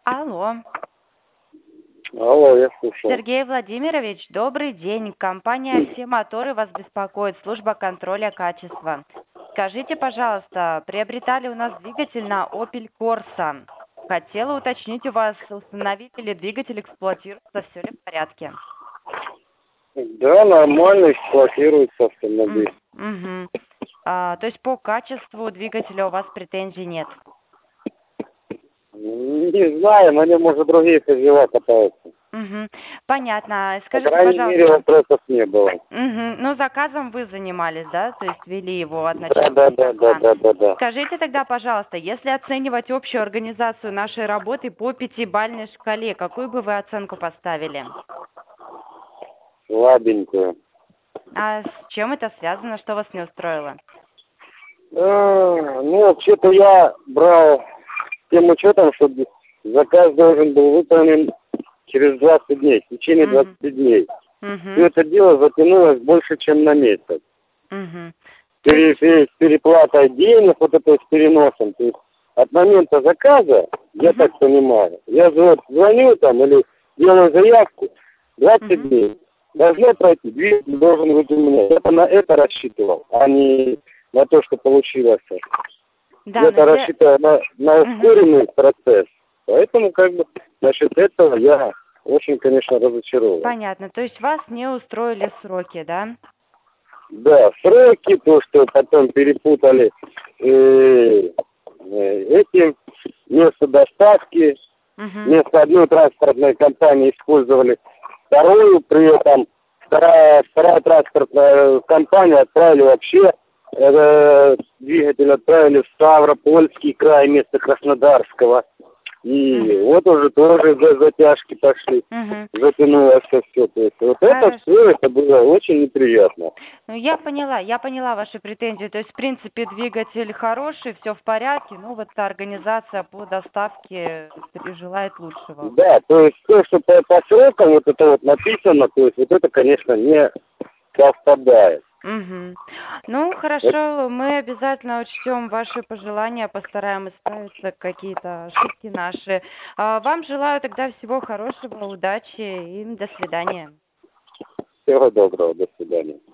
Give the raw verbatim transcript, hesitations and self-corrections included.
Алло. Алло, я слушаю. Сергей Владимирович, добрый день. Компания «Все моторы» вас беспокоит, служба контроля качества. Скажите, пожалуйста, приобретали у нас двигатель на Opel Corsa. Хотела уточнить у вас, установили ли двигатель, эксплуатируется, все ли в порядке? Да, нормально эксплуатируется автомобиль. Угу. А, то есть по качеству двигателя у вас претензий нет? Не знаю, на нем, может, другие хозяева катаются. Угу. Понятно. По Скажите, крайней пожалуйста. мере, вопросов не было. Угу. Ну, заказом вы занимались, да? То есть вели его от Да, начала да, до да, да, конца. да, да, да. Скажите тогда, пожалуйста, если оценивать общую организацию нашей работы по пятибалльной шкале, какую бы вы оценку поставили? Слабенькую. А с чем это связано? Что вас не устроило? А, ну, вообще-то я брал тем учетом, что заказ должен был выполнен через двадцать дней, в течение Угу. двадцати дней. Угу. И это дело затянулось больше, чем на месяц. Угу. Пере, пере, с переплатой денег, вот это с переносом. То есть от момента заказа, я Угу. так понимаю, я вот звоню там или делаю заявку, двадцать Угу. дней. Должно пройти, двигатель должен быть у меня. Я на это рассчитывал, а не на то, что получилось. Да, Я но это де- рассчитываю на, на Мгм. ускоренный процесс. Поэтому, как бы, насчет этого я очень, конечно, разочарован. Понятно. То есть вас не устроили сроки, да? Да, сроки, то, что потом перепутали э, э, эти место доставки, Угу. вместо одной транспортной компании использовали вторую, при этом вторая, вторая транспортная компания отправили вообще, э, двигатель отправили в Ставропольский край вместо Краснодарского. И Угу. вот уже тоже за- затяжки пошли, Угу. затянулось все. То есть вот это Хорошо. все, это было очень неприятно. Ну, я поняла, я поняла ваши претензии. То есть, в принципе, двигатель хороший, все в порядке, ну вот организация по доставке желает лучшего. Да, то есть то, что по, по срокам вот это вот написано, то есть вот это, конечно, не совпадает. Угу. Ну, хорошо, мы обязательно учтем ваши пожелания, постараем исправиться какие-то ошибки наши. А, Вам желаю тогда всего хорошего, удачи и до свидания. Всего доброго, до свидания.